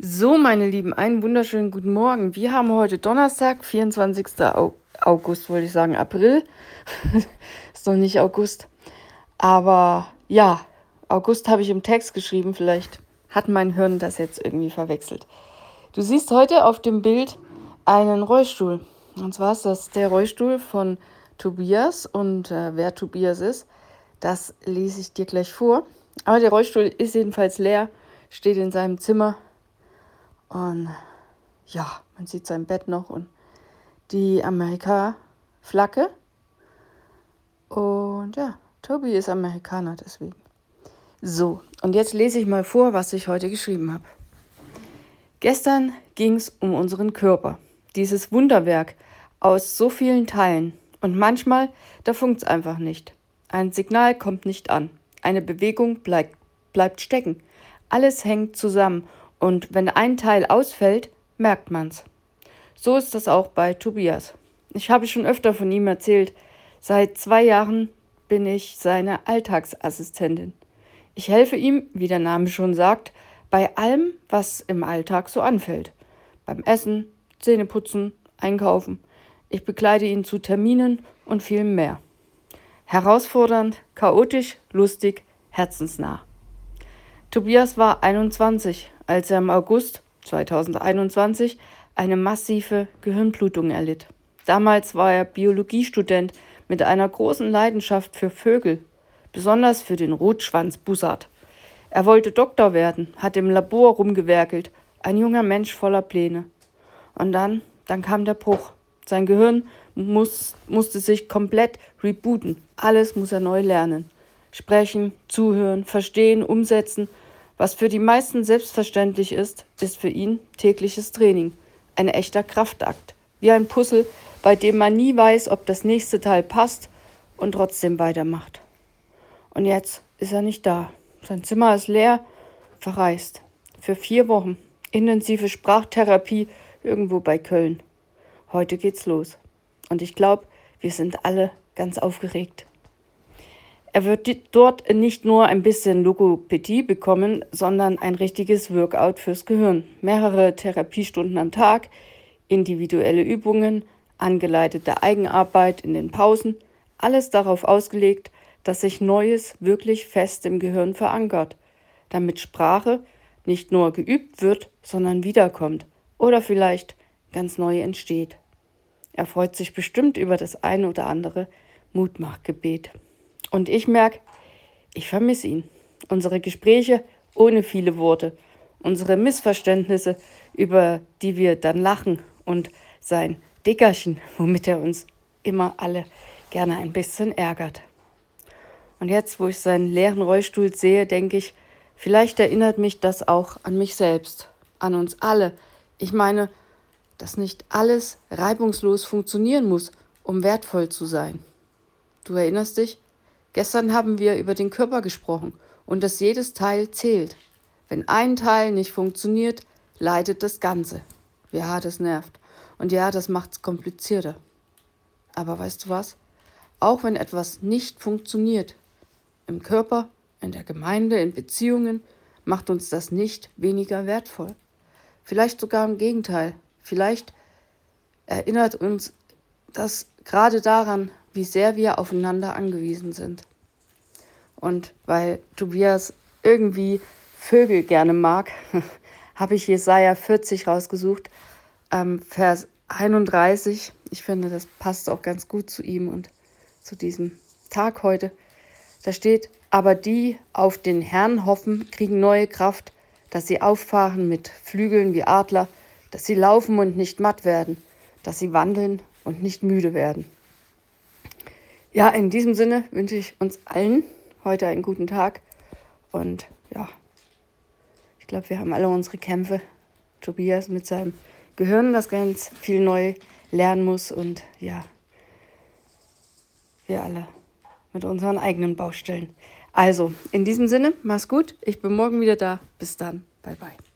So, meine Lieben, einen wunderschönen guten Morgen. Wir haben heute Donnerstag, 24. August, wollte ich sagen, April. Ist noch nicht August. Aber ja, August habe ich im Text geschrieben. Vielleicht hat mein Hirn das jetzt irgendwie verwechselt. Du siehst heute auf dem Bild einen Rollstuhl. Und zwar ist das der Rollstuhl von Tobias. Und wer Tobias ist, das lese ich dir gleich vor. Aber der Rollstuhl ist jedenfalls leer, steht in seinem Zimmer. Und ja, man sieht sein Bett noch und die Amerika-Flagge. Und ja, Tobi ist Amerikaner deswegen. So, und jetzt lese ich mal vor, was ich heute geschrieben habe. Gestern ging es um unseren Körper. Dieses Wunderwerk aus so vielen Teilen. Und manchmal, da funkt's einfach nicht. Ein Signal kommt nicht an. Eine Bewegung bleibt stecken. Alles hängt zusammen. Und wenn ein Teil ausfällt, merkt man's. So ist das auch bei Tobias. Ich habe schon öfter von ihm erzählt. Seit 2 Jahren bin ich seine Alltagsassistentin. Ich helfe ihm, wie der Name schon sagt, bei allem, was im Alltag so anfällt. Beim Essen, Zähneputzen, Einkaufen. Ich begleite ihn zu Terminen und vielem mehr. Herausfordernd, chaotisch, lustig, herzensnah. Tobias war 21, als er im August 2021 eine massive Gehirnblutung erlitt. Damals war er Biologiestudent mit einer großen Leidenschaft für Vögel, besonders für den Rotschwanzbussard. Er wollte Doktor werden, hat im Labor rumgewerkelt, ein junger Mensch voller Pläne. Und dann kam der Bruch. Sein Gehirn musste sich komplett rebooten. Alles muss er neu lernen. Sprechen, zuhören, verstehen, umsetzen. Was für die meisten selbstverständlich ist für ihn tägliches Training. Ein echter Kraftakt. Wie ein Puzzle, bei dem man nie weiß, ob das nächste Teil passt und trotzdem weitermacht. Und jetzt ist er nicht da. Sein Zimmer ist leer, verreist. Für 4 Wochen. Intensive Sprachtherapie irgendwo bei Köln. Heute geht's los. Und ich glaube, wir sind alle ganz aufgeregt. Er wird dort nicht nur ein bisschen Logopädie bekommen, sondern ein richtiges Workout fürs Gehirn. Mehrere Therapiestunden am Tag, individuelle Übungen, angeleitete Eigenarbeit in den Pausen. Alles darauf ausgelegt, dass sich Neues wirklich fest im Gehirn verankert, damit Sprache nicht nur geübt wird, sondern wiederkommt oder vielleicht ganz neu entsteht. Er freut sich bestimmt über das ein oder andere Mutmachgebet. Und ich merke, ich vermisse ihn. Unsere Gespräche ohne viele Worte, unsere Missverständnisse, über die wir dann lachen und sein Dickerchen, womit er uns immer alle gerne ein bisschen ärgert. Und jetzt, wo ich seinen leeren Rollstuhl sehe, denke ich, vielleicht erinnert mich das auch an mich selbst, an uns alle. Ich meine, dass nicht alles reibungslos funktionieren muss, um wertvoll zu sein. Du erinnerst dich? Gestern haben wir über den Körper gesprochen und dass jedes Teil zählt. Wenn ein Teil nicht funktioniert, leidet das Ganze. Ja, das nervt. Und ja, das macht's komplizierter. Aber weißt du was? Auch wenn etwas nicht funktioniert, im Körper, in der Gemeinde, in Beziehungen, macht uns das nicht weniger wertvoll. Vielleicht sogar im Gegenteil. Vielleicht erinnert uns das gerade daran, wie sehr wir aufeinander angewiesen sind. Und weil Tobias irgendwie Vögel gerne mag, habe ich Jesaja 40 rausgesucht, Vers 31. Ich finde, das passt auch ganz gut zu ihm und zu diesem Tag heute. Da steht, aber die auf den Herrn hoffen, kriegen neue Kraft, dass sie auffahren mit Flügeln wie Adler, dass sie laufen und nicht matt werden, dass sie wandeln und nicht müde werden. Ja, in diesem Sinne wünsche ich uns allen heute einen guten Tag und ja, ich glaube, wir haben alle unsere Kämpfe. Tobias mit seinem Gehirn, das ganz viel neu lernen muss und ja, wir alle mit unseren eigenen Baustellen. Also, in diesem Sinne, mach's gut. Ich bin morgen wieder da. Bis dann. Bye, bye.